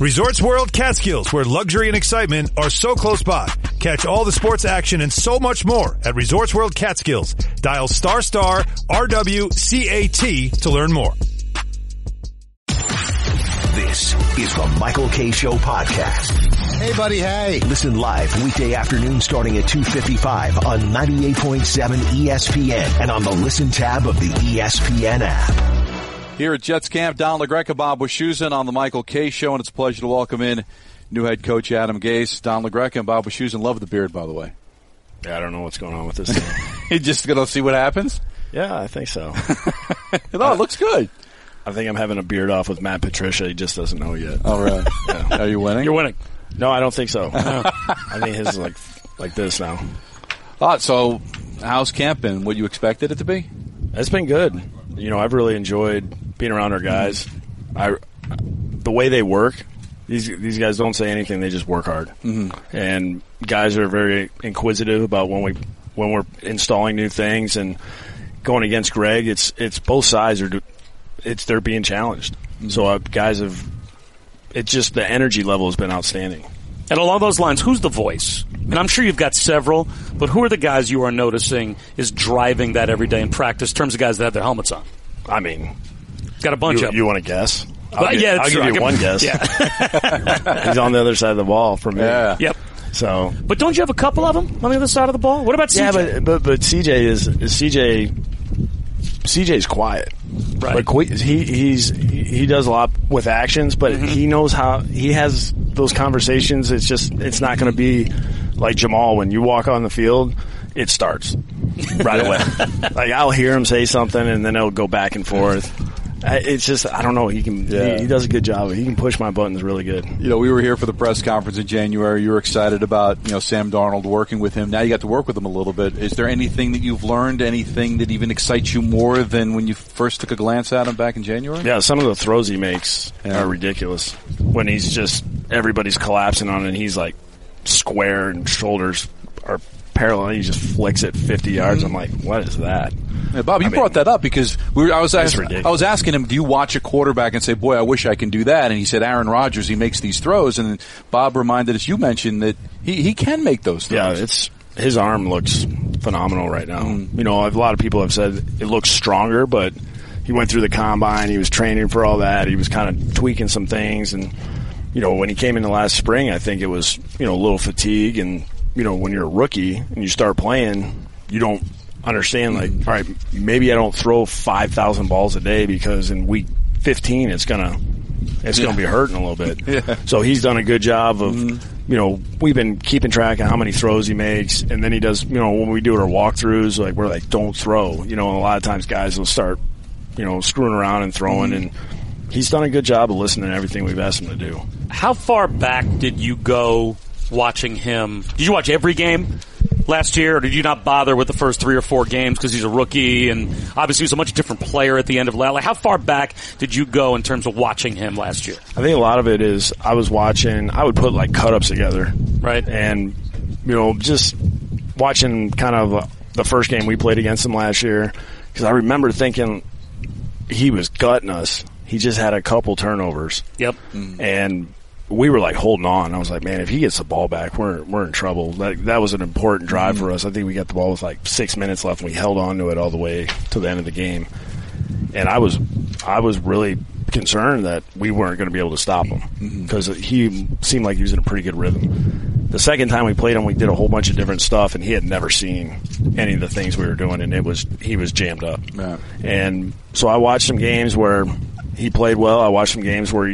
Resorts World Catskills, where luxury and excitement are so close by. Catch all the sports action and so much more at Resorts World Catskills. Dial *RWCAT to learn more. This is the Michael K. Show podcast. Hey, buddy, hey. Listen live weekday afternoon starting at 2:55 on 98.7 ESPN and on the Listen tab of the ESPN app. Here at Jets Camp, Don LaGreca, Bob Wischusen on the Michael K. Show, and it's a pleasure to welcome in new head coach Adam Gase. Don LaGreca and Bob Wischusen. Love the beard, by the way. Yeah, I don't know what's going on with this thing. You just going to see what happens? Yeah, I think so. No, it looks good. I think I'm having a beard off with Matt Patricia. He just doesn't know yet. Oh, really? Yeah. Are you winning? You're winning. No, I don't think so. I think his is like this now. So how's camp been? What you expected it to be? It's been good. You know, I've really enjoyed being around our guys. The way they work, these guys don't say anything; they just work hard. Mm-hmm. And guys are very inquisitive about when we're installing new things and going against Greg. It's both sides they're being challenged. Mm-hmm. So guys have. It's just the energy level has been outstanding. And along those lines, who's the voice? And I'm sure you've got several, but who are the guys you are noticing is driving that every day in practice in terms of guys that have their helmets on? I mean, got a bunch of them. You want to guess? I'll give you one guess. Yeah. He's on the other side of the ball from me. Yeah. Yep. So, but don't you have a couple of them on the other side of the ball? What about CJ? Yeah, but CJ is CJ's quiet. Right. Like he does a lot with actions, but he knows how he has those conversations. It's not going to be like Jamal when you walk on the field. It starts right away. Like I'll hear him say something, and then it'll go back and forth. It's just I don't know. He does a good job. He can push my buttons really good. You know, we were here for the press conference in January. You were excited about Sam Darnold working with him. Now you got to work with him a little bit. Is there anything that you've learned? Anything that even excites you more than when you first took a glance at him back in January? Yeah, some of the throws he makes are ridiculous. When he's just everybody's collapsing on it, and he's like square and shoulders are parallel. He just flicks it 50 yards. I'm like, what is that? Yeah, Bob, you brought that up because I was asking him, do you watch a quarterback and say, boy, I wish I can do that? And he said, Aaron Rodgers, he makes these throws. And Bob reminded us, you mentioned that he can make those throws. Yeah, his arm looks phenomenal right now. You know, a lot of people have said it looks stronger, but he went through the combine. He was training for all that. He was kind of tweaking some things. And, when he came in the last spring, I think it was, a little fatigue. And, when you're a rookie and you start playing, you don't understand, like, all right, maybe I don't throw 5,000 balls a day because in week 15 it's gonna be hurting a little bit. Yeah. So he's done a good job of, we've been keeping track of how many throws he makes, and then he does, when we do our walkthroughs, like we're like, don't throw. And a lot of times guys will start, screwing around and throwing, and he's done a good job of listening to everything we've asked him to do. How far back did you go watching him? Did you watch every game last year, or did you not bother with the first 3 or 4 games because he's a rookie and obviously he's a much different player at the end of last? Like, how far back did you go in terms of watching him last year? I think a lot of it is I would put like cut-ups together. Right. And, just watching kind of the first game we played against him last year, because I remember thinking he was gutting us. He just had a couple turnovers. Yep. And we were like holding on. I was like, man, if he gets the ball back, we're in trouble. That was an important drive for us. I think we got the ball with like 6 minutes left, and we held on to it all the way to the end of the game. And I was really concerned that we weren't going to be able to stop him because he seemed like he was in a pretty good rhythm. The second time we played him, we did a whole bunch of different stuff, and he had never seen any of the things we were doing, and he was jammed up. Yeah. And so I watched some games where he played well. I watched some games where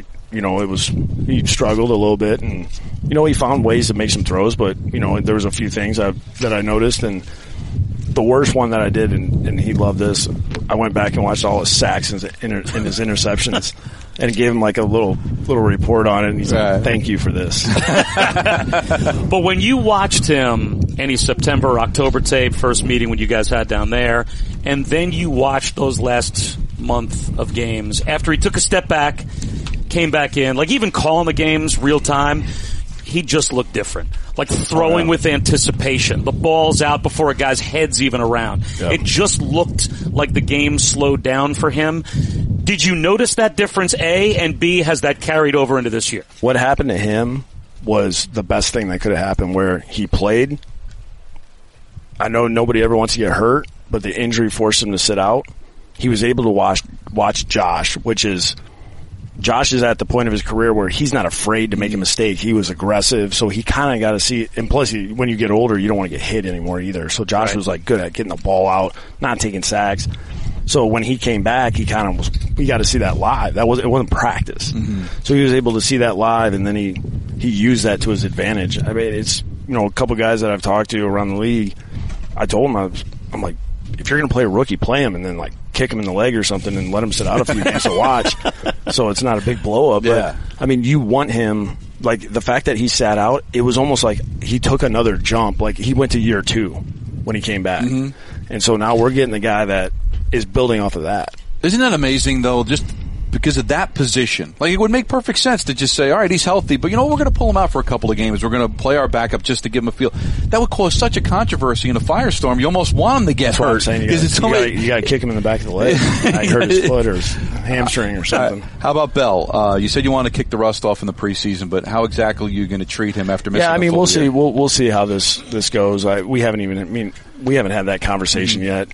he struggled a little bit, and he found ways to make some throws, but there was a few things that I noticed, and the worst one that I did, and he loved this, I went back and watched all his sacks and his interceptions, and gave him like a little report on it, and he's like, thank you for this. But when you watched him, any September or October tape, first meeting when you guys had down there, and then you watched those last month of games, after he took a step back, came back in, like even calling the games real time, he just looked different. Like throwing with anticipation. The ball's out before a guy's head's even around. Yep. It just looked like the game slowed down for him. Did you notice that difference, A, and B, has that carried over into this year? What happened to him was the best thing that could have happened, where he played. I know nobody ever wants to get hurt, but the injury forced him to sit out. He was able to watch Josh, Josh is at the point of his career where he's not afraid to make a mistake. He was aggressive, so he kind of got to see. And plus, when you get older, you don't want to get hit anymore either. So Josh was like good at getting the ball out, not taking sacks. So when he came back, he got to see that live. It wasn't practice. Mm-hmm. So he was able to see that live, and then he used that to his advantage. I mean, it's, a couple guys that I've talked to around the league, I told him, I'm like, if you're going to play a rookie, play him, and then like kick him in the leg or something and let him sit out a few games to watch. So it's not a big blow up. Yeah. But I mean, you want him, like the fact that he sat out, it was almost like he took another jump. Like he went to year 2 when he came back. Mm-hmm. And so now we're getting the guy that is building off of that. Isn't that amazing though? Just because of that position. Like, it would make perfect sense to just say, all right, he's healthy, but we're going to pull him out for a couple of games. We're going to play our backup just to give him a feel. That would cause such a controversy in a firestorm. You almost want him to get hurt. You got to kick him in the back of the leg. He hurt his foot or his hamstring or something. How about Bell? You said you want to kick the rust off in the preseason, but how exactly are you going to treat him after missing? Yeah, I mean, we'll see. We'll see how this goes. We haven't had that conversation yet.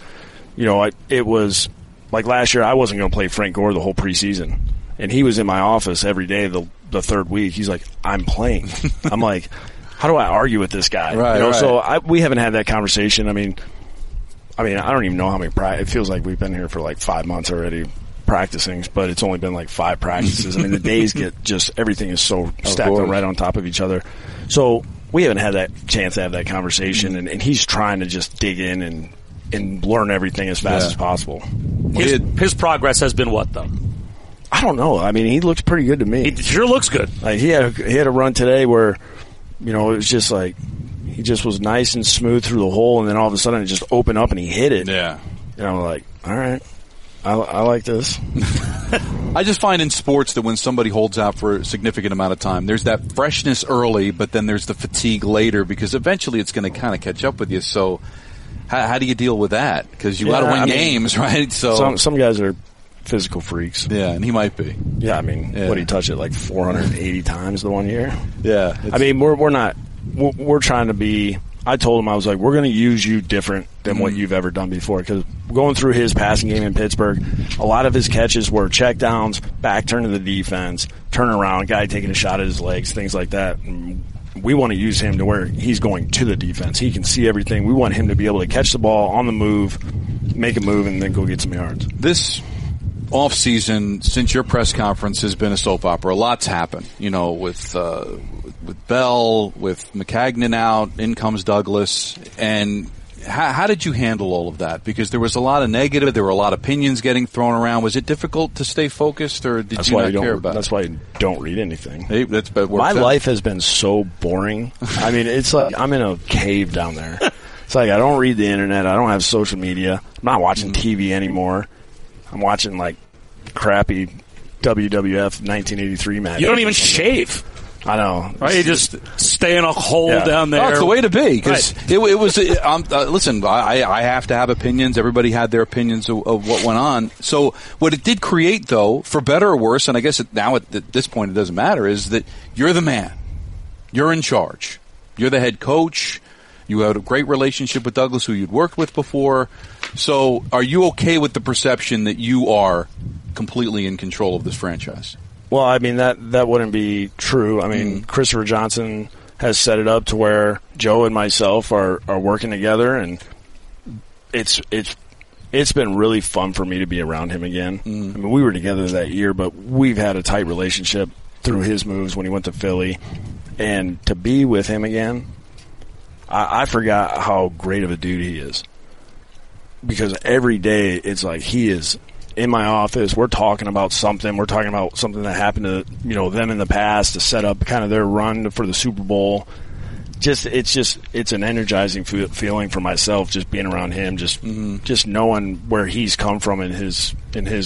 It was like last year. I wasn't going to play Frank Gore the whole preseason. And he was in my office every day the third week. He's like, I'm playing. I'm like, how do I argue with this guy? Right, right. So we haven't had that conversation. I mean, I don't even know how many it feels like we've been here for like 5 months already practicing, but it's only been like 5 practices. I mean, the days get just, everything is so stacked on right on top of each other. So we haven't had that chance to have that conversation, and he's trying to just dig in and learn everything as fast as possible. His progress has been what, though? I don't know. I mean, he looks pretty good to me. He sure looks good. Like he had a run today where, it was just like he just was nice and smooth through the hole, and then all of a sudden it just opened up and he hit it. Yeah. And I'm like, all right, I like this. I just find in sports that when somebody holds out for a significant amount of time, there's that freshness early, but then there's the fatigue later because eventually it's going to kind of catch up with you. So how do you deal with that? Because you got to win games, right? So some guys are physical freaks. Yeah, and he might be. Yeah, I mean, what, he touched it like 480 times the one year? Yeah. I mean, we're trying to be, I told him, I was like, we're going to use you different than what you've ever done before, because going through his passing game in Pittsburgh, a lot of his catches were check downs, back turn to the defense, turn around, guy taking a shot at his legs, things like that. And we want to use him to where he's going to the defense. He can see everything. We want him to be able to catch the ball on the move, make a move, and then go get some yards. This off-season, since your press conference, has been a soap opera. A lot's happened, with Bell, with Maccagnan out, in comes Douglas, and how did you handle all of that? Because there was a lot of negative, there were a lot of opinions getting thrown around. Was it difficult to stay focused, or did you not care about it? That's why you don't read anything. Hey, my life has been so boring. I mean, it's like I'm in a cave down there. It's like I don't read the internet, I don't have social media, I'm not watching TV anymore. I'm watching like crappy WWF 1983 matches. You don't even shave. I know. Right? You just stay in a hole down there. Oh, it's the way to be. Because it was. Listen, I have to have opinions. Everybody had their opinions of what went on. So what it did create, though, for better or worse, and I guess now at this point it doesn't matter, is that you're the man. You're in charge. You're the head coach. You had a great relationship with Douglas, who you'd worked with before. So are you okay with the perception that you are completely in control of this franchise? Well, I mean, that wouldn't be true. I mean, Christopher Johnson has set it up to where Joe and myself are working together, and it's been really fun for me to be around him again. I mean, we were together that year, but we've had a tight relationship through his moves when he went to Philly. And to be with him again, I forgot how great of a dude he is. Because every day it's like he is in my office, we're talking about something. We're talking about something that happened to them in the past to set up kind of their run for the Super Bowl. It's an energizing feeling for myself just being around him, just knowing where he's come from in his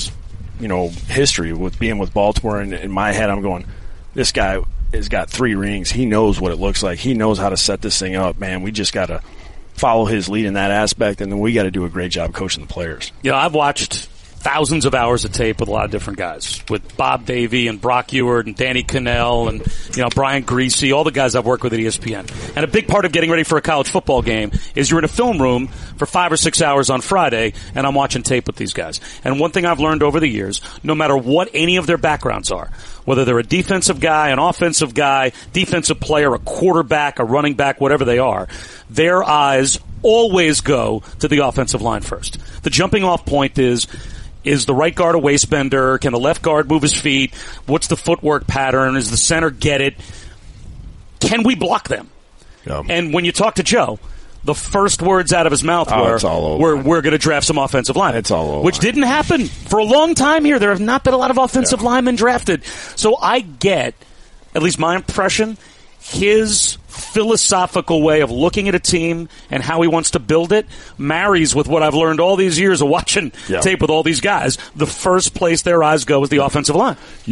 history with being with Baltimore. And in my head, I'm going, this guy has got 3 rings. He knows what it looks like. He knows how to set this thing up, man. We just got to follow his lead in that aspect, and then we got to do a great job coaching the players. I've watched thousands of hours of tape with a lot of different guys, with Bob Davey and Brock Ewart and Danny Cannell and, Brian Greasy, all the guys I've worked with at ESPN. And a big part of getting ready for a college football game is you're in a film room for 5 or 6 hours on Friday, and I'm watching tape with these guys. And one thing I've learned over the years, no matter what any of their backgrounds are, whether they're a defensive guy, an offensive guy, defensive player, a quarterback, a running back, whatever they are, their eyes always go to the offensive line first. The jumping off point is the right guard a waist bender? Can the left guard move his feet? What's the footwork pattern? Does the center get it? Can we block them? Yeah. And when you talk to Joe, the first words out of his mouth were, we're going to draft some offensive linemen. It's all over. Which didn't happen for a long time here. There have not been a lot of offensive linemen drafted. So I get, at least my impression, his philosophical way of looking at a team and how he wants to build it marries with what I've learned all these years of watching tape with all these guys. The first place their eyes go is the offensive line.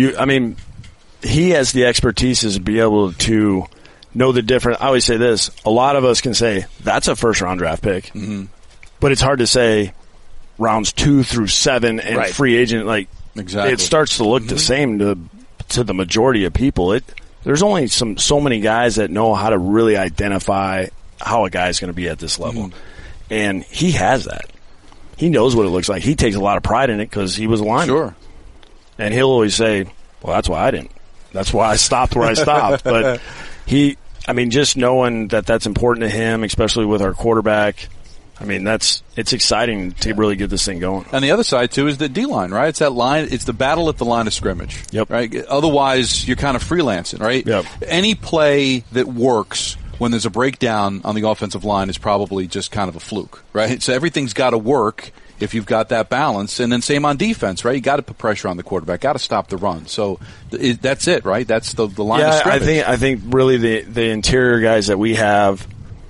He has the expertise to be able to know the difference. I always say this. A lot of us can say, that's a first-round draft pick. Mm-hmm. But it's hard to say rounds 2 through 7 and free agent. Exactly. It starts to look the same to the majority of people. There's only so many guys that know how to really identify how a guy's going to be at this level. Mm-hmm. And he has that. He knows what it looks like. He takes a lot of pride in it because he was a lineman. Sure. And he'll always say, well, that's why I didn't. That's why I stopped where I stopped. But just knowing that that's important to him, especially with our quarterback, it's exciting to really get this thing going. And the other side, too, is the D-line, right? It's that line. It's the battle at the line of scrimmage. Yep. Right? Otherwise, you're kind of freelancing, right? Yep. Any play that works when there's a breakdown on the offensive line is probably just kind of a fluke, right? So everything's got to work if you've got that balance. And then same on defense, right? You got to put pressure on the quarterback, got to stop the run. So that's it, right? That's the line of scrimmage. I think really the interior guys that we have,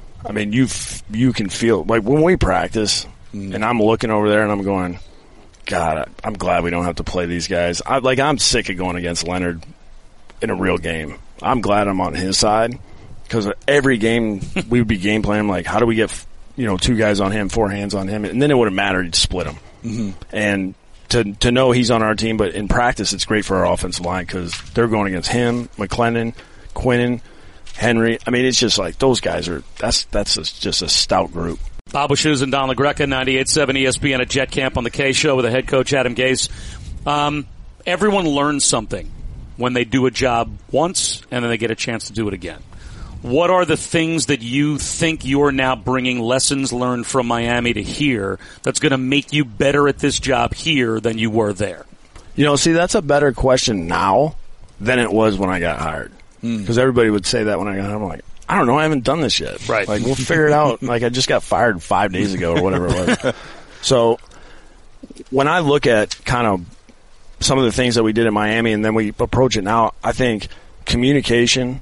you can feel, like when we practice and I'm looking over there and I'm going, God, I'm glad we don't have to play these guys. I'm sick of going against Leonard in a real game. I'm glad I'm on his side because every game we would be game planning like, how do we get 2 guys on him, 4 hands on him, and then it wouldn't matter to split him. Mm-hmm. And to know he's on our team, but in practice it's great for our offensive line because they're going against him, McClendon, Quinnen, Henry. It's just like those guys that's just a stout group. Bob Wischusen and Don LaGreca, 98.7 ESPN at Jet Camp on the K Show with the head coach Adam Gase. Everyone learns something when they do a job once and then they get a chance to do it again. What are the things that you think you're now bringing lessons learned from Miami to here that's going to make you better at this job here than you were there? That's a better question now than it was when I got hired. Because everybody would say that when I got hired. I'm like, I don't know, I haven't done this yet. Right. We'll figure it out. I just got fired 5 days ago or whatever it was. So when I look at kind of some of the things that we did in Miami and then we approach it now, I think communication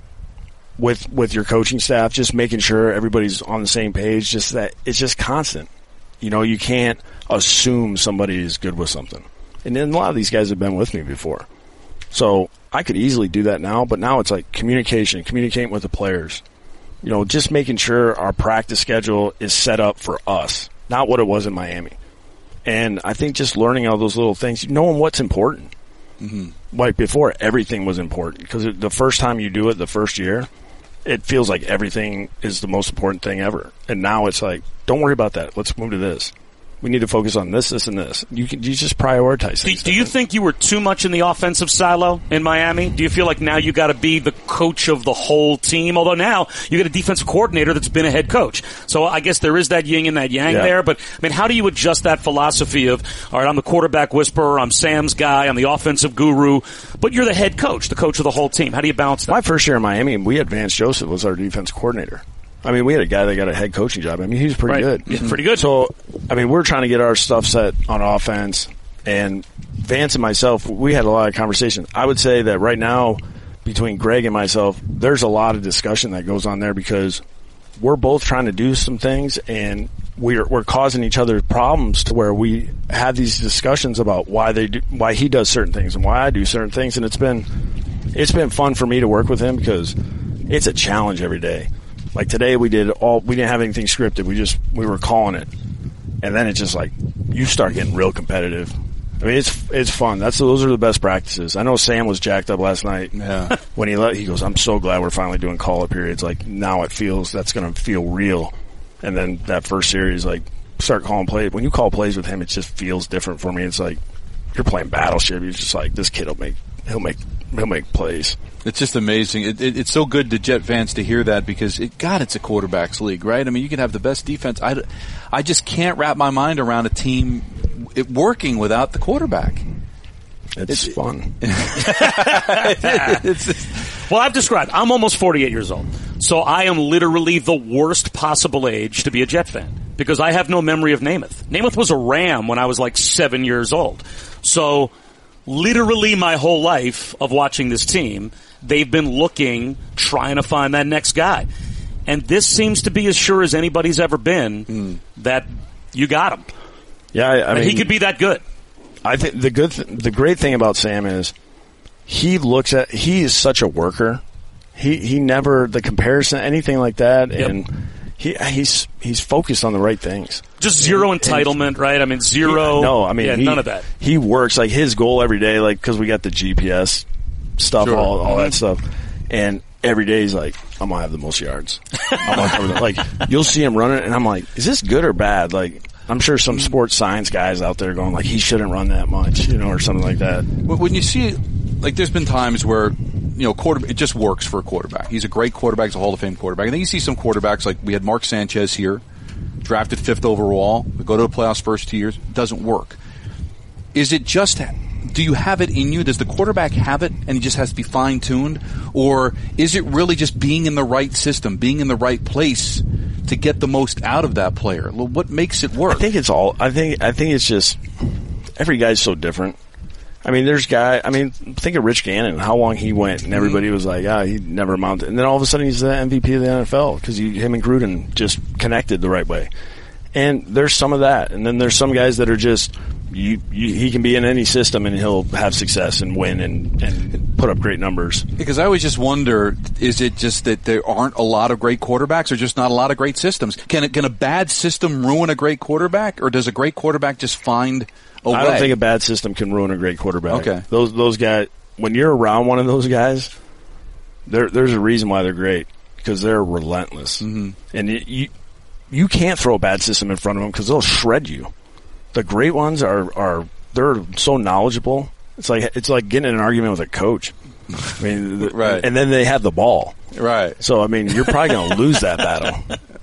with your coaching staff, just making sure everybody's on the same page, just that it's just constant. You can't assume somebody is good with something. And then a lot of these guys have been with me before. So I could easily do that now, but now it's like communicating with the players. Just making sure our practice schedule is set up for us, not what it was in Miami. And I think just learning all those little things, knowing what's important. Mm-hmm. Like before, everything was important because the first time you do it, the first year, it feels like everything is the most important thing ever. And now it's like, don't worry about that. Let's move to this. We need to focus on this, this, and this. You just prioritize things. Do you think you were too much in the offensive silo in Miami? Do you feel like now you got to be the coach of the whole team? Although now you got a defensive coordinator that's been a head coach. So I guess there is that yin and that yang there. But how do you adjust that philosophy of, all right, I'm the quarterback whisperer, I'm Sam's guy, I'm the offensive guru, but you're the head coach, the coach of the whole team. How do you balance that? My first year in Miami, we had Vance Joseph was our defense coordinator. We had a guy that got a head coaching job. He was pretty good. Yeah, pretty good. So, we're trying to get our stuff set on offense. And Vance and myself, we had a lot of conversation. I would say that right now, between Greg and myself, there's a lot of discussion that goes on there because we're both trying to do some things and we're causing each other problems to where we have these discussions about why he does certain things and why I do certain things. And it's been fun for me to work with him because it's a challenge every day. Like today we didn't have anything scripted. We were calling it. And then it's just like, you start getting real competitive. I mean, it's fun. Those are the best practices. I know Sam was jacked up last night. Yeah. When he goes, I'm so glad we're finally doing call-up periods. Like, now that's going to feel real. And then that first series, like, start calling plays. When you call plays with him, it just feels different for me. It's like you're playing Battleship. You're just like, this kid he'll make plays. It's just amazing. It's so good to Jet fans to hear that because, it's a quarterback's league, right? I mean, you can have the best defense. I just can't wrap my mind around a team working without the quarterback. It's fun. Well, I've described, I'm almost 48 years old. So I am literally the worst possible age to be a Jet fan because I have no memory of Namath. Namath was a Ram when I was like 7 years old. So literally my whole life of watching this team, they've been trying to find that next guy. And this seems to be as sure as anybody's ever been that you got him. Yeah, I mean, he could be that good. I think the great thing about Sam is he is such a worker. He never the comparison anything like that, and he's focused on the right things. Just zero entitlement, right? I mean, zero. None of that. He works like his goal every day, like because we got the GPS stuff, sure. all that stuff, and every day he's like, I'm gonna have the most yards. I'm gonna cover like you'll see him running, and I'm like, is this good or bad? Like. I'm sure some sports science guys out there going like he shouldn't run that much, or something like that. When you see, like, there's been times where, it just works for a quarterback. He's a great quarterback. He's a Hall of Fame quarterback. And then you see some quarterbacks like we had Mark Sanchez here, drafted 5th overall. We go to the playoffs first 2 years. Doesn't work. Is it just? Do you have it in you? Does the quarterback have it and he just has to be fine-tuned? Or is it really just being in the right system, being in the right place to get the most out of that player? What makes it work? I think it's just every guy's so different. I mean, think of Rich Gannon, how long he went, and everybody was like, he never amounted. And then all of a sudden he's the MVP of the NFL because him and Gruden just connected the right way. And there's some of that. And then there's some guys that are just, he can be in any system and he'll have success and win and put up great numbers. Because I always just wonder, is it just that there aren't a lot of great quarterbacks or just not a lot of great systems? Can a bad system ruin a great quarterback, or does a great quarterback just find a way? I don't think a bad system can ruin a great quarterback. Okay. Those guys, when you're around one of those guys, there's a reason why they're great, because they're relentless. Mm-hmm. And you can't throw a bad system in front of them because they'll shred you. The great ones they're so knowledgeable. It's like getting in an argument with a coach. I mean, right. And then they have the ball. Right. So I mean, you're probably going to lose that battle.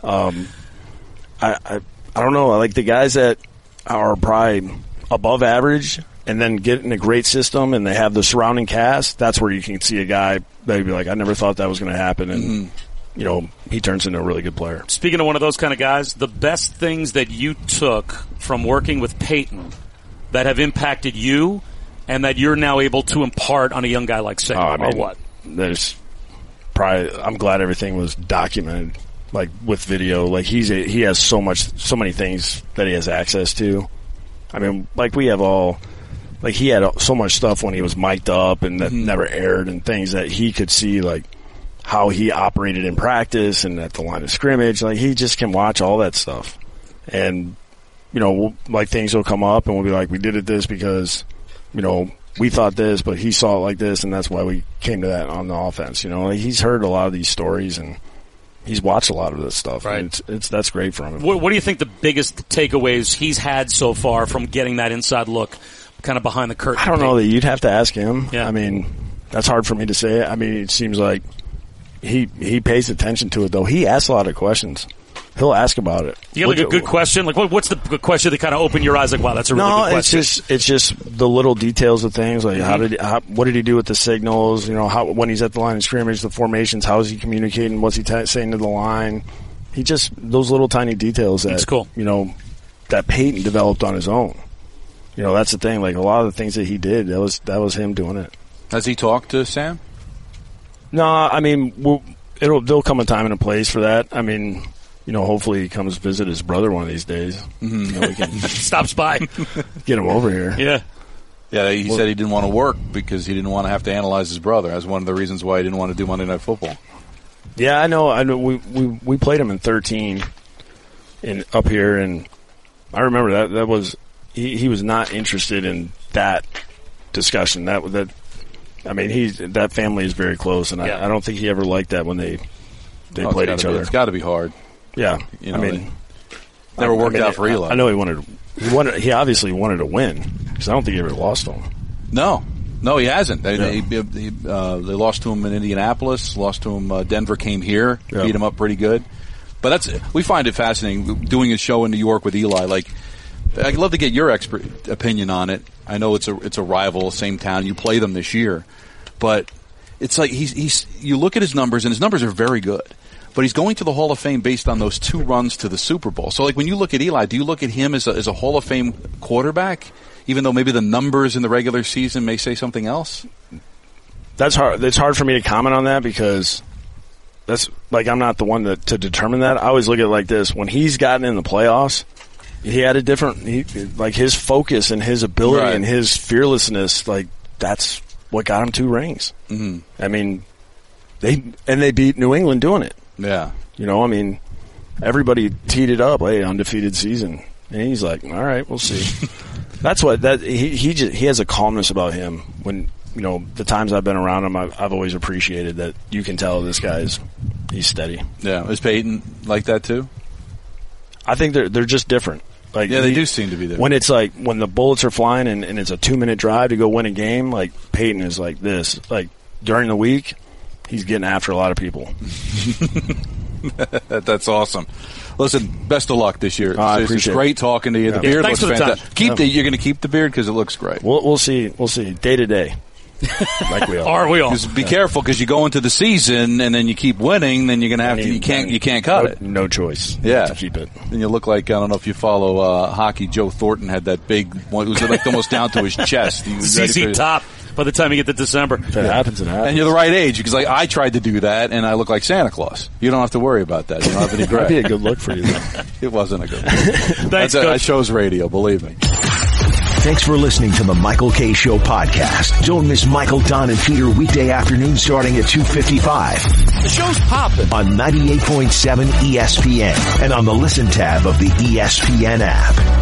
I don't know. I like the guys that are probably above average and then get in a great system and they have the surrounding cast. That's where you can see a guy that'd be like, I never thought that was going to happen, and he turns into a really good player. Speaking of one of those kind of guys, the best things that you took from working with Peyton that have impacted you and that you're now able to impart on a young guy like Sam, or what? There's probably, I'm glad everything was documented, like with video. Like he has so many things that he has access to. I mean, like he had so much stuff when he was mic'd up and that never aired, and things that he could see, like how he operated in practice and at the line of scrimmage. Like he just can watch all that stuff. And, like things will come up and we'll be like, we did it this because, we thought this, but he saw it like this, and that's why we came to that on the offense. Like he's heard a lot of these stories and he's watched a lot of this stuff. Right. That's great for him. What do you think the biggest takeaways he's had so far from getting that inside look kind of behind the curtain? I don't know that you'd have to ask him. Yeah. I mean, that's hard for me to say. I mean, it seems like he pays attention to it, though. He asks a lot of questions. He'll ask about it. You have like a good question? Like, what's the good question that kind of open your eyes? Like, wow, that's a really good question. It's just the little details of things. Like, what did he do with the signals? When he's at the line of scrimmage, the formations, how is he communicating? What's he saying to the line? Those little tiny details that, that's cool. That Peyton developed on his own. That's the thing. Like, a lot of the things that he did, that was him doing it. Has he talked to Sam? No, I mean, there'll come a time and a place for that. I mean, hopefully he comes visit his brother one of these days. Mm-hmm. We can stops by, get him over here. Yeah. Yeah, he said he didn't want to work because he didn't want to have to analyze his brother. That's one of the reasons why he didn't want to do Monday Night Football. Yeah, I know. We played him in 13 up here, and I remember that was he was not interested in that discussion. That family is very close, and I don't think he ever liked that when they played each other. It's got to be hard. Yeah, never worked out for Eli. I know he obviously wanted to win because I don't think he ever lost to him. No, he hasn't. They lost to him in Indianapolis. Lost to him. Denver came here, beat him up pretty good. But we find it fascinating doing a show in New York with Eli. Like, I'd love to get your expert opinion on it. I know it's a rival, same town. You play them this year, but it's like you look at his numbers, and his numbers are very good. But he's going to the Hall of Fame based on those 2 runs to the Super Bowl. So, like, when you look at Eli, do you look at him as a Hall of Fame quarterback, even though maybe the numbers in the regular season may say something else? That's hard. It's hard for me to comment on that because I'm not the one to determine that. I always look at it like this: when he's gotten in the playoffs, he had a different, his focus and his ability and his fearlessness. Like, that's what got him 2 rings. Mm-hmm. I mean, they beat New England doing it. Yeah. Everybody teed it up. Hey, undefeated season, and he's like, all right, we'll see. That's he has a calmness about him. When the times I've been around him, I've always appreciated that. You can tell this guy's he's steady. Yeah. Is Peyton like that too? I think they're just different. Like, they do seem to be different. When it's like when the bullets are flying and it's a 2-minute drive to go win a game, like Peyton is like this. Like during the week, he's getting after a lot of people. That's awesome. Listen, best of luck this year. I appreciate it's great talking to you. The beard looks fantastic. You're going to keep the beard because it looks great. We'll see. We'll see. Day to day. Like we are. Are we all? Be careful because you go into the season and then you keep winning. Then you're going to have to. You can't cut it. No choice. Yeah, to keep it. And you look like, I don't know if you follow hockey. Joe Thornton had that big one. It was like almost down to his chest. ZZ Top. By the time you get to December, if it happens, it happens. And you're the right age because I tried to do that and I look like Santa Claus. You don't have to worry about that. You don't have any gray. That'd be a good look for you. It wasn't a good look. Thanks, Coach. That show's radio. Believe me. Thanks for listening to the Michael Kay Show podcast. Don't miss Michael, Don, and Peter weekday afternoon starting at 2:55. The show's popping on 98.7 ESPN and on the Listen tab of the ESPN app.